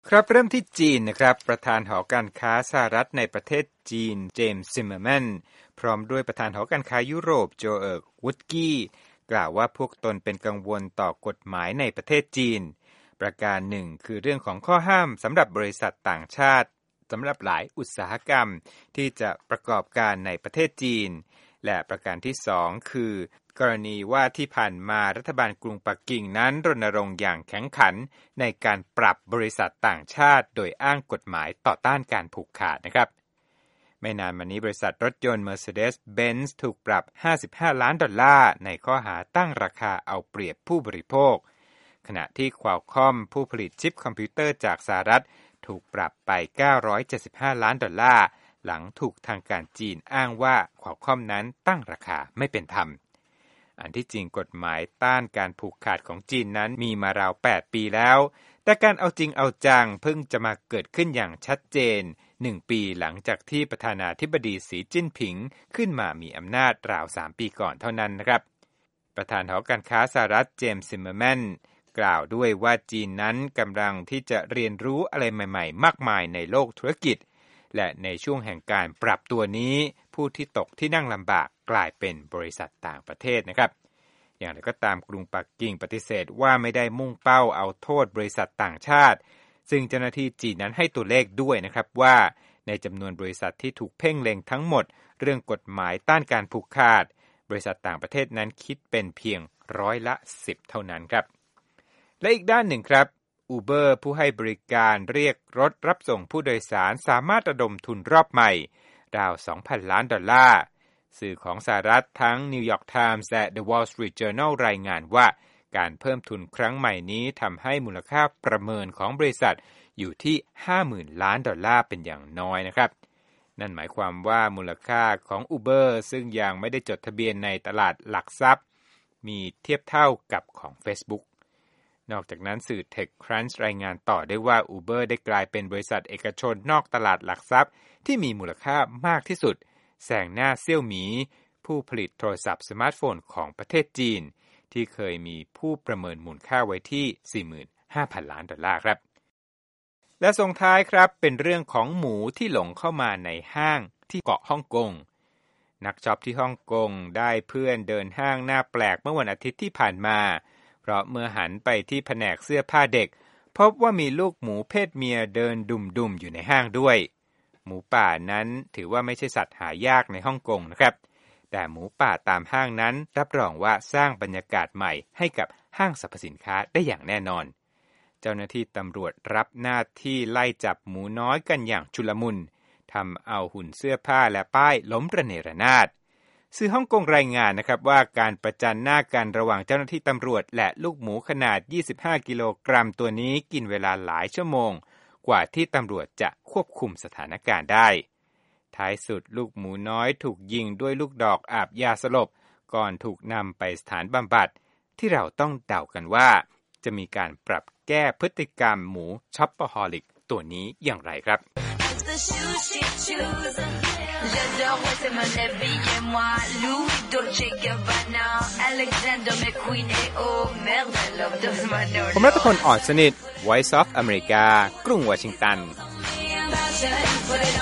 ครับเริ่มที่จีนนะครับประธานหอการค้าสหรัฐในประเทศจีนเจมส์ซิมเมอร์แมนพร้อมด้วยประธานหอการค้ายุโรปโจเอิร์กวูดกี้กล่าวว่าพวกตนเป็นกังวลต่อกฎหมายในประเทศจีนประการหนึ่งคือเรื่องของข้อห้ามสำหรับบริษัทต่างชาติสำหรับหลายอุตสาหกรรมที่จะประกอบการในประเทศจีนและประการที่สองคือกรณีว่าที่ผ่านมารัฐบาลกรุงปักกิ่งนั้นรณรงค์อย่างแข็งขันในการปรับบริษัทต่างชาติโดยอ้างกฎหมายต่อต้านการผูกขาดนะครับไม่นานมานี้บริษัทรถยนต์ Mercedes-Benz ถูกปรับ$55 ล้านในข้อหาตั้งราคาเอาเปรียบผู้บริโภคขณะที่ Qualcomm ผู้ผลิตชิปคอมพิวเตอร์จากสหรัฐถูกปรับไป$975 ล้านหลังถูกทางการจีนอ้างว่า Qualcomm นั้นตั้งราคาไม่เป็นธรรมอันที่จริงกฎหมายต้านการผูกขาดของจีนนั้นมีมาราว8ปีแล้วแต่การเอาจริงเอาจังเพิ่งจะมาเกิดขึ้นอย่างชัดเจน1ปีหลังจากที่ประธานาธิบดีสีจิ้นผิงขึ้นมามีอำนาจราว3ปีก่อนเท่านั้นนะครับประธานหอการค้าสหรัฐเจมส์ซิมเมอร์แมนกล่าวด้วยว่าจีนนั้นกำลังที่จะเรียนรู้อะไรใหม่ๆมากมายในโลกธุรกิจและในช่วงแห่งการปรับตัวนี้ผู้ที่ตกที่นั่งลำบากกลายเป็นบริษัทต่างประเทศนะครับอย่างไรก็ตามกรุงปักกิ่งปฏิเสธว่าไม่ได้มุ่งเป้าเอาโทษบริษัทต่างชาติซึ่งเจ้าหน้าที่จีนนั้นให้ตัวเลขด้วยนะครับว่าในจำนวนบริษัทที่ถูกเพ่งเล็งทั้งหมดเรื่องกฎหมายต้านการผูกขาดบริษัทต่างประเทศนั้นคิดเป็นเพียง10%เท่านั้นครับและอีกด้านหนึ่งครับ Uber ผู้ให้บริการเรียกรถรับส่งผู้โดยสารสามารถระดมทุนรอบใหม่ราว$2,000 ล้านสื่อของสหรัฐทั้ง New York Times และ The Wall Street Journal รายงานว่าการเพิ่มทุนครั้งใหม่นี้ทำให้มูลค่าประเมินของบริษัทอยู่ที่$50,000 ล้านเป็นอย่างน้อยนะครับนั่นหมายความว่ามูลค่าของ Uber ซึ่งยังไม่ได้จดทะเบียนในตลาดหลักทรัพย์มีเทียบเท่ากับของ Facebook นอกจากนั้นสื่อ TechCrunch รายงานต่อได้ว่า Uber ได้กลายเป็นบริษัทเอกชนนอกตลาดหลักทรัพย์ที่มีมูลค่ามากที่สุดแซงหน้าเซี่ยวหมีผู้ผลิตโทรศัพท์สมาร์ทโฟนของประเทศจีนที่เคยมีผู้ประเมินมูลค่าไว้ที่ 45,000 ล้านครับและส่งท้ายครับเป็นเรื่องของหมูที่หลงเข้ามาในห้างที่เกาะฮ่องกงนักช็อปที่ฮ่องกงได้เพื่อนเดินห้างหน้าแปลกเมื่อวันอาทิตย์ที่ผ่านมาเพราะเมื่อหันไปที่แผนกเสื้อผ้าเด็กพบว่ามีลูกหมูเพศเมียเดินดุ่มๆอยู่ในห้างด้วยหมูป่านั้นถือว่าไม่ใช่สัตว์หายากในฮ่องกงนะครับแต่หมูป่าตามห้างนั้นรับรองว่าสร้างบรรยากาศใหม่ให้กับห้างสรรพสินค้าได้อย่างแน่นอนเจ้าหน้าที่ตำรวจรับหน้าที่ไล่จับหมูน้อยกันอย่างชุลมุนทำเอาหุ่นเสื้อผ้าและป้ายล้มระเนระนาดสื่อฮ่องกงรายงานนะครับว่าการประจันหน้ากันระหว่างเจ้าหน้าที่ตำรวจและลูกหมูขนาด25กิโลกรัมตัวนี้กินเวลาหลายชั่วโมงกว่าที่ตำรวจจะควบคุมสถานการณ์ได้ท้ายสุดลูกหมูน้อยถูกยิงด้วยลูกดอกอาบยาสลบก่อนถูกนำไปสถานบำบัดที่เราต้องเดากันว่าจะมีการปรับแก้พฤติกรรมหมูช็อปเปอร์ฮอลิกตัวนี้อย่างไรครับผมรัตพล อ่อนสนิท Voice of America กรุงวอชิงตัน